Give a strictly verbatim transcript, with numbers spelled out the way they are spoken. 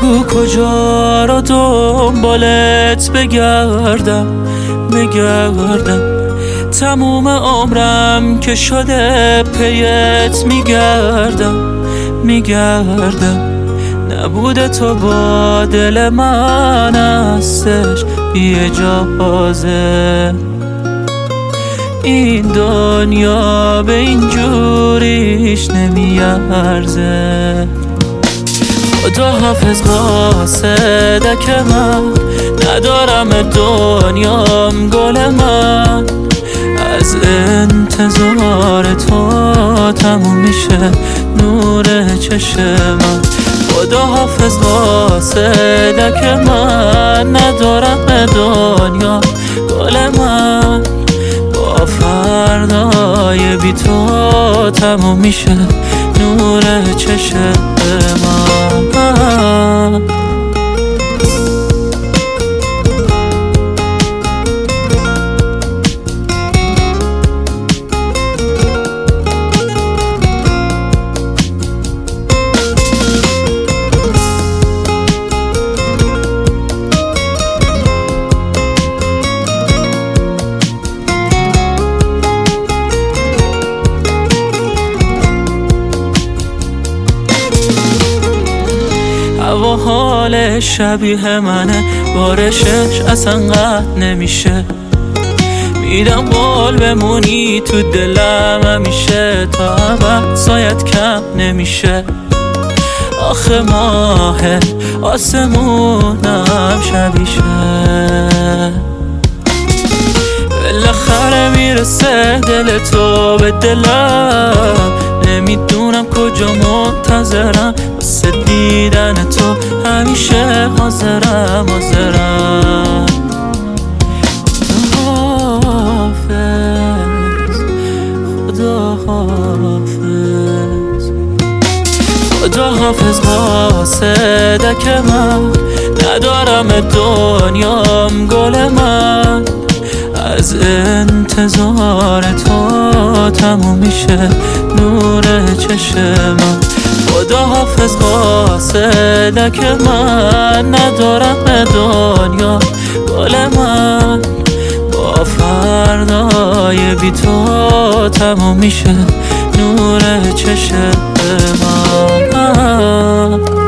بگو کجا رو دنبالت بگردم بگردم تموم عمرم که شده پیت میگردم میگردم نبوده تو با دل من هستش بی اجازه این دنیا به این جوریش نمیارزه خدا حافظ قاصدک من ندارم دنیام گل من از انتظار تو تموم میشه نور چشمم خدا حافظ قاصدک من ندارم دنیا گل من با فردای بی تو تموم میشه نور چشمم هوا حال شبیه منه بارشش اصلا قطع نمیشه میدم قول بمونی تو دلم همیشه تا ابد سایت کم نمیشه آخه ماه آسمونم شبیشه بالاخره میرسه دل تو به دلم نمیدونم کجا منتظرم واسه دیدن تو همیشه حاضرم حاضرم خدا حافظ خدا حافظ قاصدک من ندارم دنیام گل من از انتظار تو تموم میشه نور چشمم خدا حافظ قاصدک من ندارم دنیا گل من با فردای بی تو تموم میشه نور چشمم